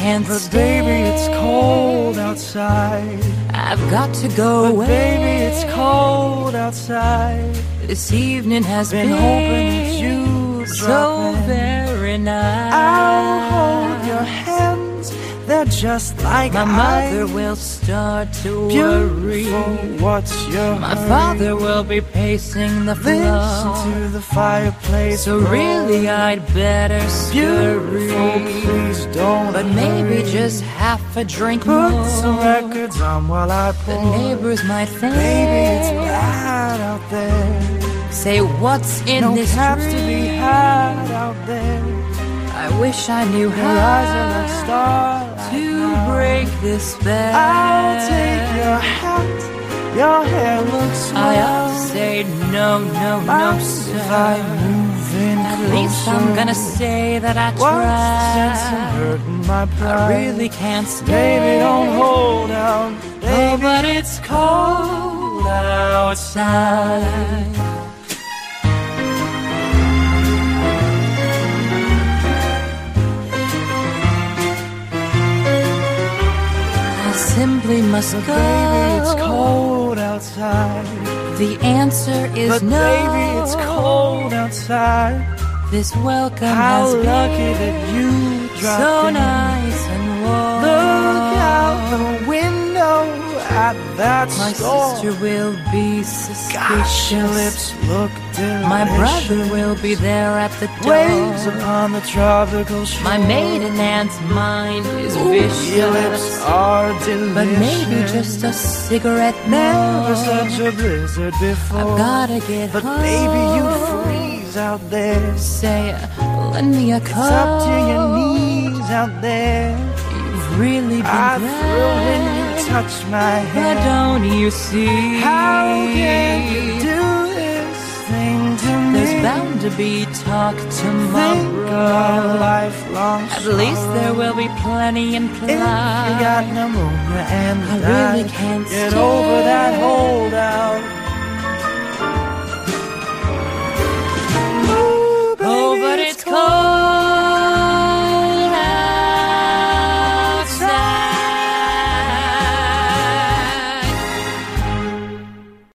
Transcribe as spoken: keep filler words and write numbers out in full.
can't but stay. baby, it's cold outside. I've got to go But away. baby, it's cold outside. This evening has Been been, hoping that you'd so drop in. very nice. I'll hold your hands, they're just like My mother ice. will start to worry. Beautiful, what's your My hurry? father will be pacing the Listen floor. to the fireplace So roar. really I'd better scurry. Beautiful, please don't But maybe hurry. just half a drink Put more. some records on while I pour. The neighbors might think. Baby, it's bad out there. Say what's in No this cats to be dream? had out there. I wish I knew Your eyes are like how starlight to now. break this spell. I'll take your hat. Your hair looks swell. I ought to say no, no, no, Mind sir. if I move in At least closer? I'm gonna say that I What's the sense in tried. hurting my pride? I really can't stay. Baby, don't hold out. Oh, Baby, but it's cold outside. I simply must but go. baby, it's cold outside. The answer is But no. baby, it's cold outside. This welcome How has lucky been that you dropped so in. nice and warm. Look out the window at that My store. sister will be Gosh, your suspicious. lips look delicious. My brother will be there at the Waves door. upon the tropical shore. My maiden aunt's mind is Ooh, your lips vicious. are delicious. But maybe just a cigarette Never more. such a blizzard before. I've gotta get But home. baby, you freeze out there. Say, lend me a It's coat. up to your knees out there. You've really been I glad. thrill when you touch my But hand. don't you see? How can you do this thing to me? There's bound to be talk Think of our tomorrow. lifelong At least sorrow. there will be plenty in If you got play. pneumonia and I really died, can't get stay. over that holdout